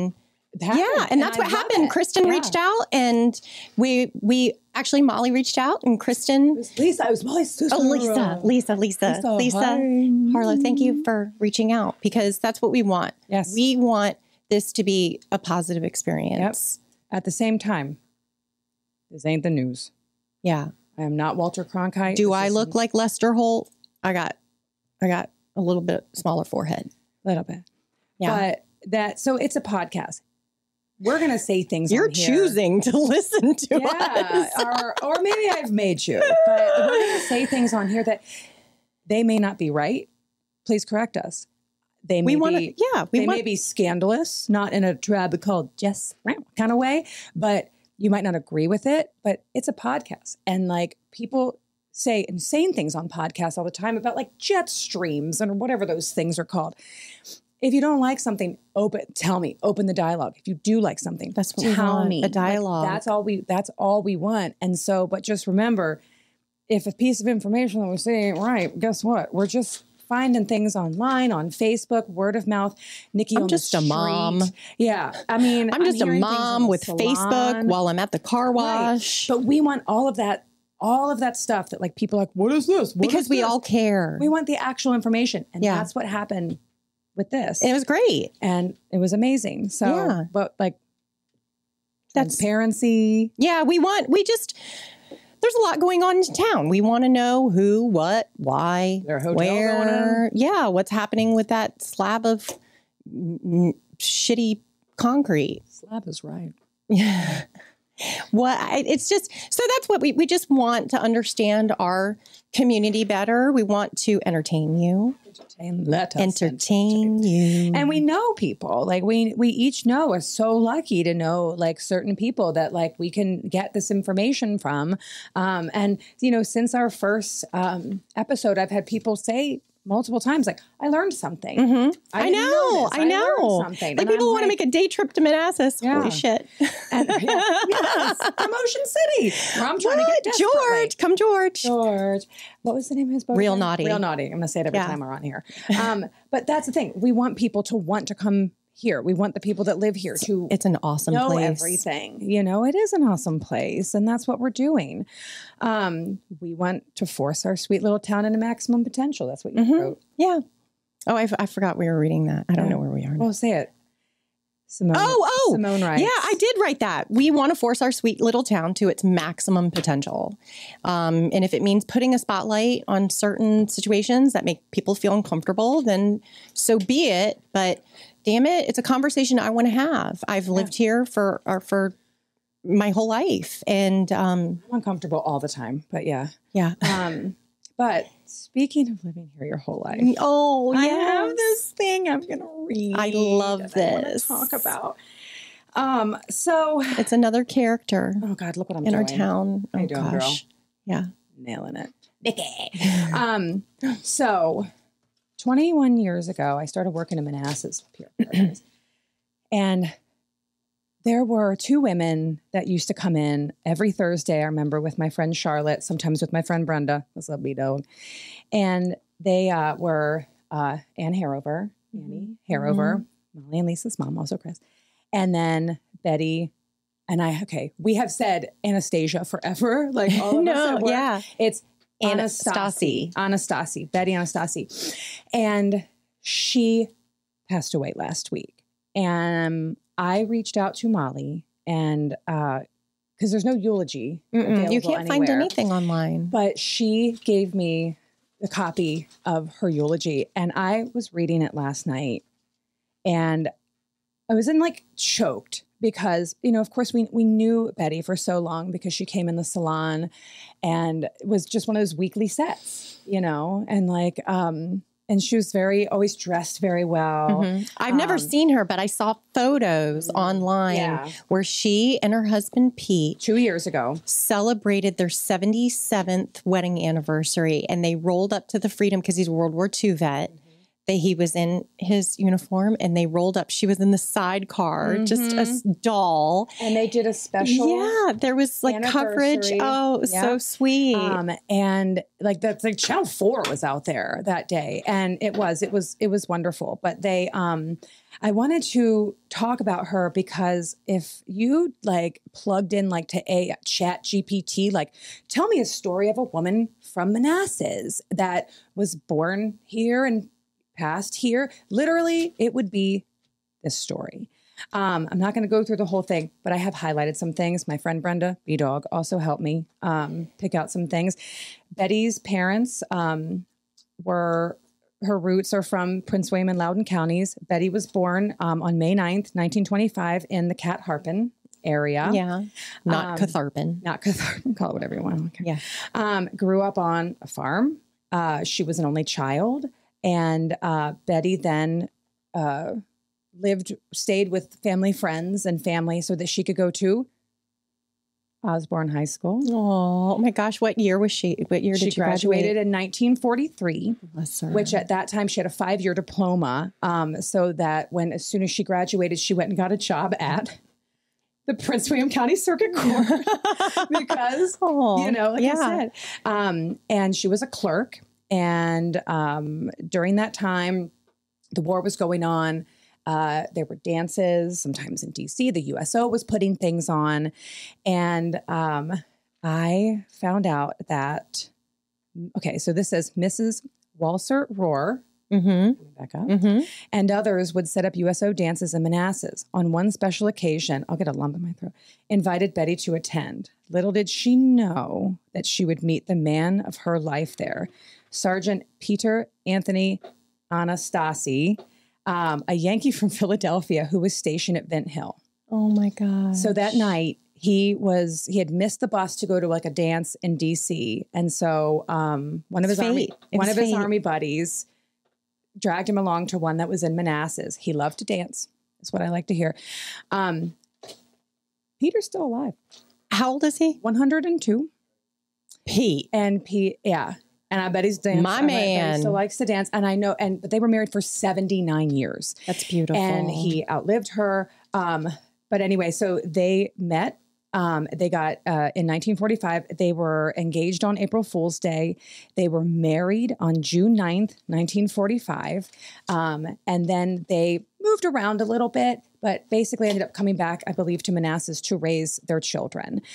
And that's what happened. Kristen reached out, and we actually, Molly reached out, and Kristen. It was Molly's sister. Oh, Lisa. Harlow, thank you for reaching out, because that's what we want. Yes. We want this to be a positive experience. Yep. At the same time, this ain't the news. Yeah. I am not Walter Cronkite. Do I look like Lester Holt? I got a little bit smaller forehead. A little bit. Yeah. But so it's a podcast. We're going to say things You're on here. choosing to listen to us. or maybe I've made you. But we're going to say things on here that they may not be right. Please correct us. They may be scandalous, not in a drab called Jess kind of way, but you might not agree with it. But it's a podcast. And like people say insane things on podcasts all the time about like jet streams and whatever those things are called. If you don't like something, tell me, open the dialogue. If you do like something, That's what we tell want, me. a dialogue. Like, that's all we want. And so, but just remember, if a piece of information that we say ain't right, guess what? We're just finding things online, on Facebook, word of mouth. Nikki, I'm on just the a street. mom. Yeah. I mean, I'm just a hearing things in mom the with salon. Facebook while I'm at the car wash. Right. But we want all of that stuff that like people are like, what is this? What Because is we this? all care. We want the actual information. And Yeah. that's what happened with this. And it was great. And it was amazing. So, Yeah. but like That's transparency. Yeah, there's a lot going on in town. We want to know who, what, why, Their hotel where. Yeah, what's happening with that slab of shitty concrete. Slab is right. Yeah. It's just, so that's what we just want to understand our community better. We want to entertain you. Let us Entertain you. And we know people, like we each know, we're so lucky to know like certain people that like we can get this information from. And, you know, since our first episode, I've had people say multiple times, like, I learned something. I know. I learned something. Like And people I'm want to make a day trip to Manassas. Yeah. Holy shit. And, yes, Promotion City. Where I'm trying to get desperately. George. Come, George. George. What was the name of his boat? Real again? Naughty. Real Naughty. I'm going to say it every Yeah. time we're on here. But that's the thing. We want people to want to come here. We want the people that live here to It's an awesome know place. everything. You know, it is an awesome place. And that's what we're doing. We want to force our sweet little town into maximum potential. That's what you wrote. Yeah. Oh, I forgot we were reading that. I don't know where we are now. Well, say it. Simone. Oh, Simone writes. yeah, I did write that. We want to force our sweet little town to its maximum potential. And if it means putting a spotlight on certain situations that make people feel uncomfortable, then so be it. But damn it, it's a conversation I want to have. I've lived here for my whole life. And I'm uncomfortable all the time, but yeah. yeah. But speaking of living here your whole life, Oh, I yes. have this thing I'm going to read. I love that I wanna this. talk about. So, It's another character oh God, look what I'm in doing. our town. How Oh, you doing, girl? gosh. Yeah. Nailing it. Nikki. So 21 years ago, I started working in Manassas. And there were two women that used to come in every Thursday, I remember, with my friend Charlotte, sometimes with my friend Brenda, this lovely dog. And they were Annie Harover, Molly and Lisa's mom, also Chris. And then Betty and we have said Anastasia forever, like all of us at work. yeah. It's Anastasi. Anastasi, Betty Anastasi. And she passed away last week. And I reached out to Molly and because there's no eulogy available You can't find anywhere. anything online. But she gave me the copy of her eulogy, and I was reading it last night, and I was choked because, you know, of course we knew Betty for so long because she came in the salon and it was just one of those weekly sets, you know, and and she was always dressed very well. I've never seen her, but I saw photos online Yeah. where she and her husband Pete 2 years ago. celebrated their 77th wedding anniversary, and they rolled up to the Freedom because he's a World War II vet. He was in his uniform, and they rolled up. She was in the sidecar, just a doll. And they did a special. Yeah, there was coverage. anniversary. Oh, it was so Yep. sweet. And that's Channel 4 was out there that day, and it was wonderful. But they, I wanted to talk about her because if you plugged in to a Chat GPT, tell me a story of a woman from Manassas that was born here and passed here, literally, it would be this story. I'm not going to go through the whole thing, but I have highlighted some things. My friend Brenda, B-Dog, also helped me pick out some things. Betty's parents her roots are from Prince William and Loudoun counties. Betty was born on May 9th, 1925 in the Cat Harpin area. yeah, not Catharpin. Not Catharpin, call it whatever you want. Okay. Yeah. Grew up on a farm. She was an only child. And Betty then stayed with family friends and family so that she could go to Osborne High School. Oh my gosh, what year was she? What year She did she graduated graduate? in 1943, Bless her. which at that time she had a 5-year diploma. So that as soon as she graduated, she went and got a job at the Prince William County Circuit Court because, like I said, and she was a clerk. And during that time, the war was going on. There were dances, sometimes in DC. The USO was putting things on. And I found out that, so this says Mrs. Walsert Rohr, back up, and others would set up USO dances in Manassas. On one special occasion, I'll get a lump in my throat, invited Betty to attend. Little did she know that she would meet the man of her life there, Sergeant Peter Anthony Anastasi, a Yankee from Philadelphia who was stationed at Vent Hill. Oh my God. So that night he had missed the bus to go to like a dance in DC. And so one of his army buddies dragged him along to one that was in Manassas. He loved to dance. That's what I like to hear. Peter's still alive. How old is he? 102. Pete. And Pete, yeah. And I bet he's danced. My man. He still likes to dance. And I know, but they were married for 79 years. That's beautiful. And he outlived her. But anyway, so they met. They got, in 1945, they were engaged on April Fool's Day. They were married on June 9th, 1945. And then they moved around a little bit, but basically ended up coming back, I believe, to Manassas to raise their children.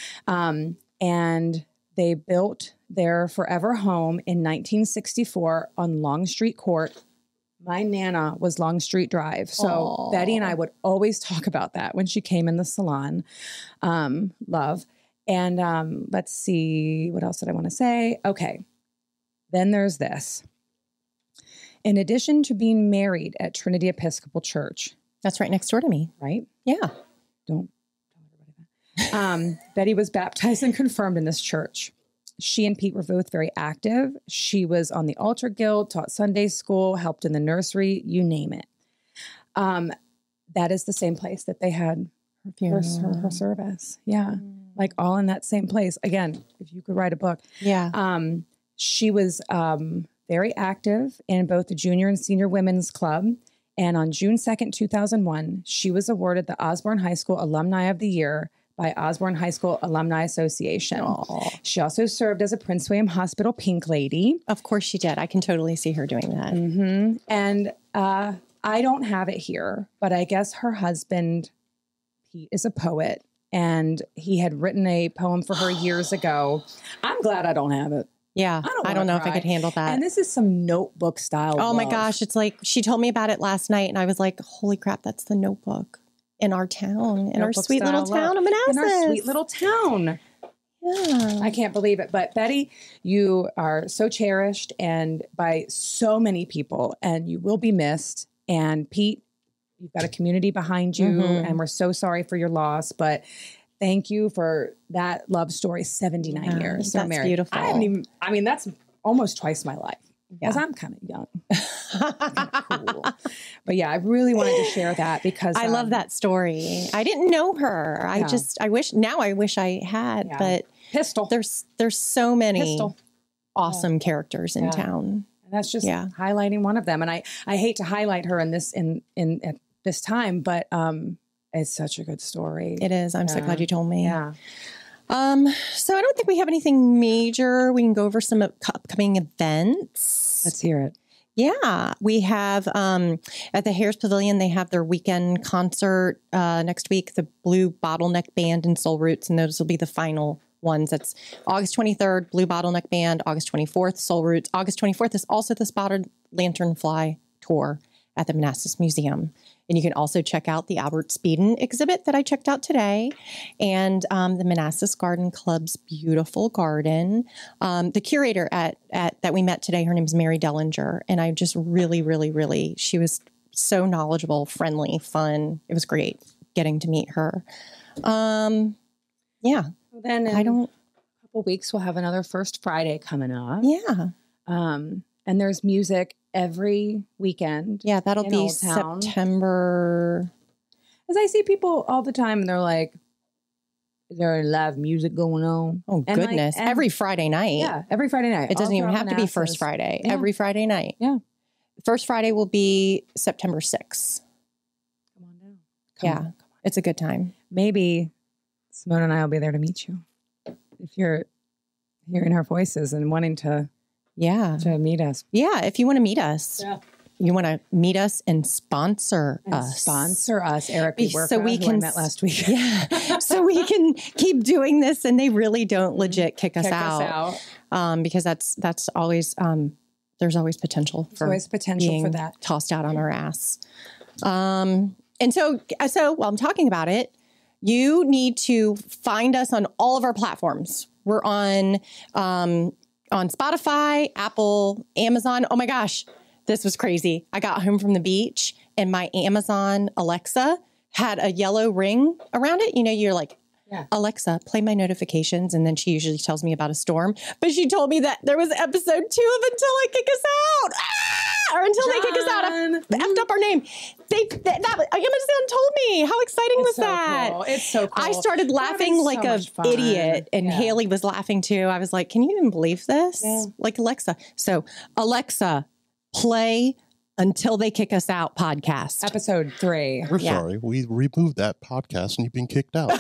And they built their forever home in 1964 on Longstreet Court. My Nana was Longstreet Drive. So Aww. Betty and I would always talk about that when she came in the salon. Love. And let's see, what else did I want to say? Okay. Then there's this. In addition to being married at Trinity Episcopal Church. That's right next door to me. Right? Yeah. Don't tell everybody that. Betty was baptized and confirmed in this church. She and Pete were both very active. She was on the altar guild, taught Sunday school, helped in the nursery, you name it. That is the same place that they had her service. Yeah. Like all in that same place. Again, if you could write a book. Yeah. She was very active in both the junior and senior women's club. And on June 2nd, 2001, she was awarded the Osborne High School Alumni of the Year by Osborne High School Alumni Association. Aww. She also served as a Prince William Hospital Pink Lady. Of course she did. I can totally see her doing that. Mm-hmm. And I don't have it here, but I guess her husband, Pete, is a poet, and he had written a poem for her years ago. I'm glad I don't have it. Yeah. I don't know if I could handle that. And this is some notebook style. Oh my gosh. It's like, she told me about it last night and I was like, holy crap, that's the Notebook in our town, in our sweet little town of Manassas. In our sweet little town. Yeah. I can't believe it. But Betty, you are so cherished and by so many people, and you will be missed. And Pete, you've got a community behind you, and we're so sorry for your loss, but thank you for that love story. 79 years. That's married. beautiful. That's almost twice my life. Because Yeah. I'm kind of young. Cool. But yeah, I really wanted to share that because I love that story. I didn't know her. I wish I had, Yeah. but Pistol. there's so many Pistol. awesome characters in town. And that's just highlighting one of them. And I hate to highlight her in this at this time, but it's such a good story. It is. I'm so glad you told me. Yeah. So I don't think we have anything major. We can go over some upcoming events. Let's hear it. Yeah, we have at the Harris Pavilion, they have their weekend concert next week, the Blue Bottleneck Band and Soul Roots, and those will be the final ones. That's August 23rd, Blue Bottleneck Band, August 24th, Soul Roots. August 24th is also the Spotted Lanternfly Tour at the Manassas Museum. And you can also check out the Albert Speeden exhibit that I checked out today and the Manassas Garden Club's beautiful garden. The curator at that we met today, her name is Mary Dellinger. And I just really, she was so knowledgeable, friendly, fun. It was great getting to meet her. Yeah. Well, then in a couple weeks, we'll have another First Friday coming up. Yeah. And there's music every weekend. Yeah, that'll in be Old Town. September. As I see people all the time and they're like, Is there live music going on? Oh, And, like, goodness. and- every Friday night. Yeah, every Friday night. It doesn't All even throughout have to be Manassas. first Friday. Yeah. Every Friday night. Yeah. First Friday will be September 6th. Come on down. Yeah. It's a good time. Maybe Simone and I will be there to meet you. If you're hearing our voices and wanting to Yeah. meet us. Yeah. If you want to meet us, Yeah. you want to meet us and sponsor And us. sponsor us, Eric Wewerka, So we who I can met last week. Yeah. So we can keep doing this and they really don't legit kick us Check out. us out. Because that's always there's always potential There's for always potential being for that. tossed out on our ass. And so while I'm talking about it, you need to find us on all of our platforms. We're on Spotify, Apple, Amazon. Oh my gosh, this was crazy. I got home from the beach and my Amazon Alexa had a yellow ring around it. You know, you're like, Yeah. Alexa, play my notifications. And then she usually tells me about a storm. But she told me that there was episode 2 of Until I Kick Us Out. Or Until They Kick Us Out. I effed up our name. Amazon told me. How exciting was so that? cool. It's so cool. I started We're laughing having like so an much fun. idiot. And Yeah. Haley was laughing too. I was like, can you even believe this? Yeah. Like Alexa. So Alexa, play Until They Kick Us Out podcast. Episode 3. We're Yeah. sorry. We removed that podcast and you've been kicked out.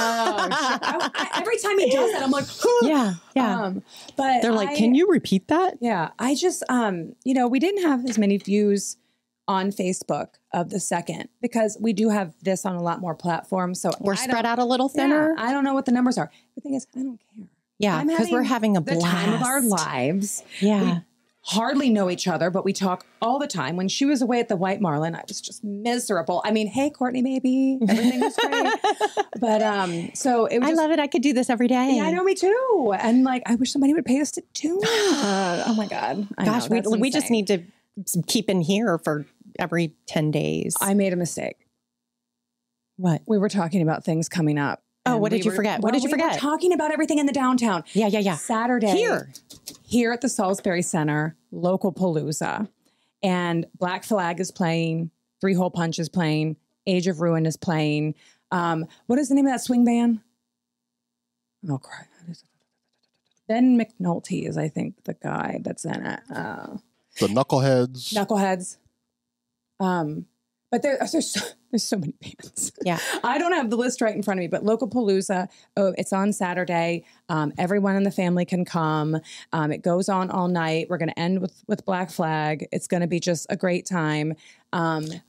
Every time he does that, I'm like, Yeah. Yeah. but They're like, can you repeat that? Yeah, I just, we didn't have as many views on Facebook of the second because we do have this on a lot more platforms. So We're I spread don't- out a little thinner. Yeah, I don't know what the numbers are. The thing is, I don't care. Yeah, I'm because we're having a the blast. time of our lives. Yeah. We hardly know each other, but we talk all the time. When she was away at the White Marlin, I was just miserable. I mean, hey, Courtney, baby, everything was great. But so it was I just, love it. I could do this every day. yeah, I know, me too. And like, I wish somebody would pay us to do it. Oh my God. I Gosh, know, that's we just insane. need to keep in here for every 10 days. I made a mistake. What? We were talking about things coming up. Oh, and what did you forget? What did you We were forget? talking about everything in the downtown. Yeah. Saturday. Here at the Salisbury Center, Local Palooza. And Black Flag is playing. Three Hole Punch is playing. Age of Ruin is playing. What is the name of that swing band? Oh, crap. Ben McNulty is, I think, the guy that's in it. The Knuckleheads. Knuckleheads. But there's so many bands. Yeah. I don't have the list right in front of me, but Local Palooza, it's on Saturday. Everyone in the family can come. It goes on all night. We're going to end with Black Flag. It's going to be just a great time. When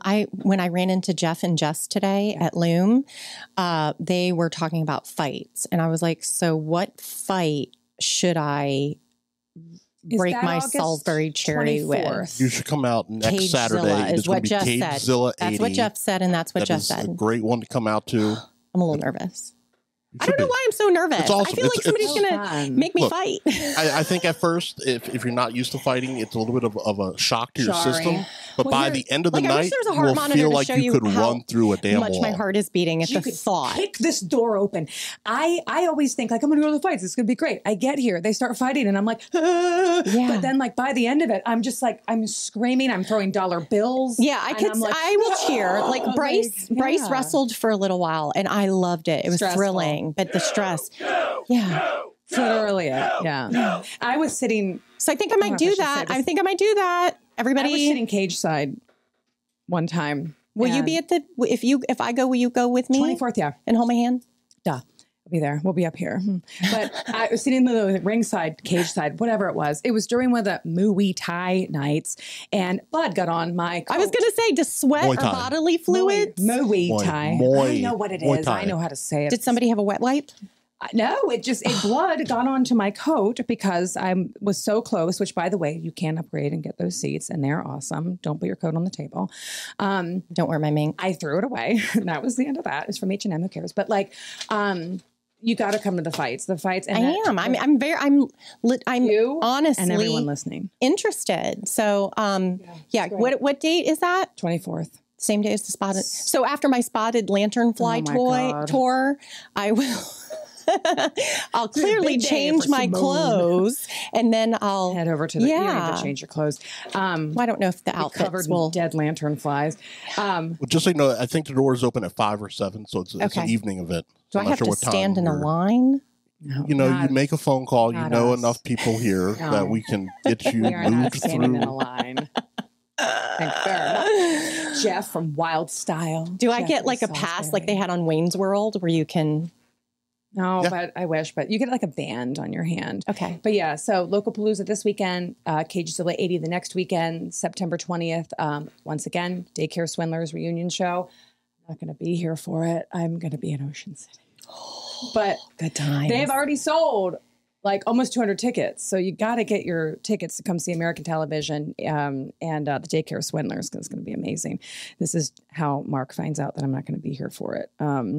I ran into Jeff and Jess today at Loom, they were talking about fights. And I was like, so what fight should I break that my August Salisbury cherry 24th? with? You should come out next Cagezilla Saturday. is It's going what to be Jeff said. Cagezilla 80. That's what Jeff said, and that's what That Jeff is a said. great one to come out to. I'm a little nervous. You I should don't know be. why I'm so nervous. It's awesome. I feel like somebody's it's going to fun. make me Look, fight. I think at first, if you're not used to fighting, it's a little bit of a shock to your Jarring. system. But Well, by you're- the end of the Like, I wish night, there was a you heart will monitor feel to like show you you could how run through a damn much wall. my heart is beating at You the could thought. kick this door open. I always think like I'm going to go to the fights. It's going to be great. I get here, they start fighting, and I'm like, ah. Yeah. But then like by the end of it, I'm just like I'm screaming. I'm throwing dollar bills. Yeah, I and could. I'm like, I will cheer. Like "Ah." Bryce Like, yeah. wrestled for a little while, and I loved it. It was Stressful. thrilling, but the stress. Yeah. Thoroughly, yeah. I was sitting. So I think I don't might know if I do should that. say this. I think I might do that. I was Everybody, sitting cage side one time. will you and- be at the? If I go, will you go with me? 24th? Yeah. And hold my hand. Duh. I'll be there. We'll be up here. But I was sitting in the ringside, cage side, whatever it was. It was during one of the Muay Thai nights, and blood got on my coat. I was going to say, does sweat Muay or Thai. bodily fluids? Muay Thai. Muay- I know what it Muay is. Thai. I know how to say it. Did somebody have a wet wipe? No, it blood got onto my coat because I was so close, which by the way, you can upgrade and get those seats and they're awesome. Don't put your coat on the table. Don't wear my mink. I threw it away. And that was the end of that. It's from H&M, who cares? But like, you got to come to the fights. The fights. And I am. I'm you honestly and everyone listening. interested. So, yeah. great. What date is that? 24th. Same day as the spotted. So after my spotted lanternfly Oh my God. tour, I will. I'll clearly big day change for my Simone. clothes, and then I'll Head over to the. You don't need Yeah. to change your clothes. Well, I don't know if the Covered outfits in will. dead lantern flies. Well, just so you know, I think the doors open at 5 or 7, so it's an Okay. evening event. Do So I I'm not have sure to what time stand in a you're- line? No, You know, not- you make a phone call. You not know us. enough people here No. that we can get you we are not moved standing in a through. line. Thank God. Jeff from Wild Style. Do I Jeff get like a from pass Salisbury. like they had on Wayne's World where you can? No, Yeah. but I wish. But you get like a band on your hand. Okay. But yeah, so Local Palooza this weekend, Cage's 80 the next weekend, September 20th. Once again, Daycare Swindlers reunion show. I'm not going to be here for it. I'm going to be in Ocean City. But Good time. they've already sold like almost 200 tickets. So you got to get your tickets to come see American Television and the Daycare Swindlers, because it's going to be amazing. This is how Mark finds out that I'm not going to be here for it.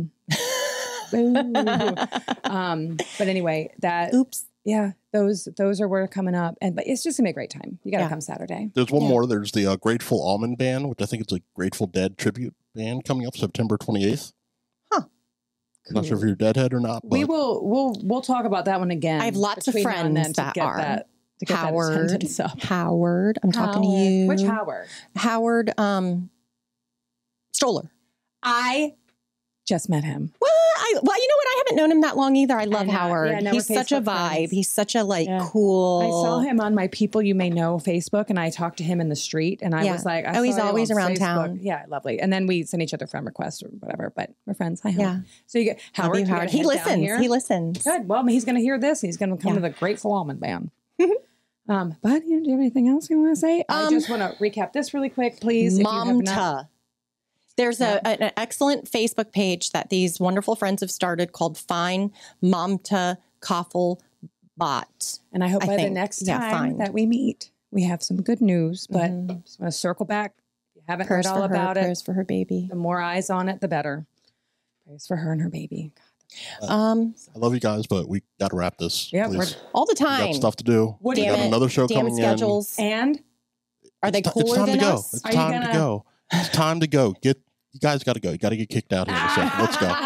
But anyway, that Oops. yeah, those are where coming up, but it's just gonna be a great time. You got to Yeah. come Saturday. There's one more. There's the Grateful Almond Band, which I think it's a Grateful Dead tribute band coming up September 28th. Huh. I'm not sure if you're a Deadhead or not. But We'll talk about that one again. I have lots of between now and friends then to that get are. that to get that Howard. attendance up. Howard. I'm talking to Howard. you. Which Howard? Howard Stoller. I just met him. Well, you know what? I haven't known him that long either. I love know. Howard. Yeah, no, He's we're such a Facebook vibe. friends. He's such a Yeah. cool. I saw him on my People You May Know Facebook, and I talked to him in the street, and I Yeah. was like, Oh, he's saw you always on around Facebook. town. Yeah, lovely. And then we send each other friend requests or whatever, but we're friends. Hi, Howard. Yeah. So you get Love Howard. you, you Howard. gotta He head down listens. here. He listens. Good. Well, he's going to hear this. He's going to come Yeah. to the Grateful Almond Band. But do you have anything else you want to say? I just want to recap this really quick, please. if you have not- Momta. There's an excellent Facebook page that these wonderful friends have started called Fine Momta Koffel Bot. And I hope I by the think. next Yeah, time fine. that we meet, we have some good news. But just want to circle back. If you haven't Prayers heard for all her. about Prayers it, for her baby. the more eyes on it, the better. Praise for her and her baby. Um, I love you guys, but we got to wrap this. Yeah, please. all the We time. got stuff to do. What we do got you- another show Damn coming schedules. And Are they It's cooler time than to go. us? It's Are you time to gonna- go. It's time to go. You guys got to go. You got to get kicked out here in a second. Let's go.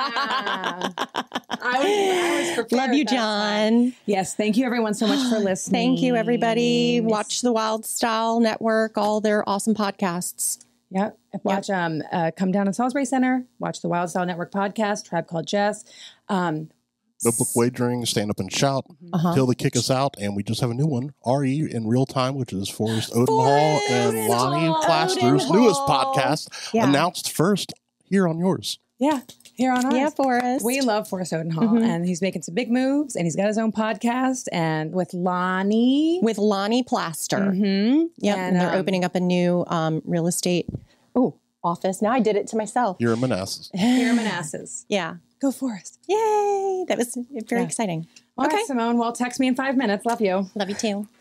I was prepared Love you, that time. John. Yes, thank you everyone so much for listening. Thank you, everybody. Watch the Wild Style Network, all their awesome podcasts. Yep. Watch Come Down to Salisbury Center. Watch the Wild Style Network podcast, Tribe Called Jess. No book wagering, stand up and shout till they kick us out. And we just have a new one, RE in real time, which is Forrest Odenhall and Lonnie Plaster's newest podcast, Yeah. announced first here on yours. Yeah, here on ours. Yeah, Forrest. We love Forrest Odenhall, and he's making some big moves, and he's got his own podcast, and with Lonnie. With Lonnie Plaster. Mm-hmm. Yep. And they're opening up a new real estate office. Now I did it to myself. Here in Manassas. Here in Manassas. Yeah. Go Forrest. Yay. That was very exciting. All Okay. right, Simone. Well, text me in 5 minutes. Love you. Love you too.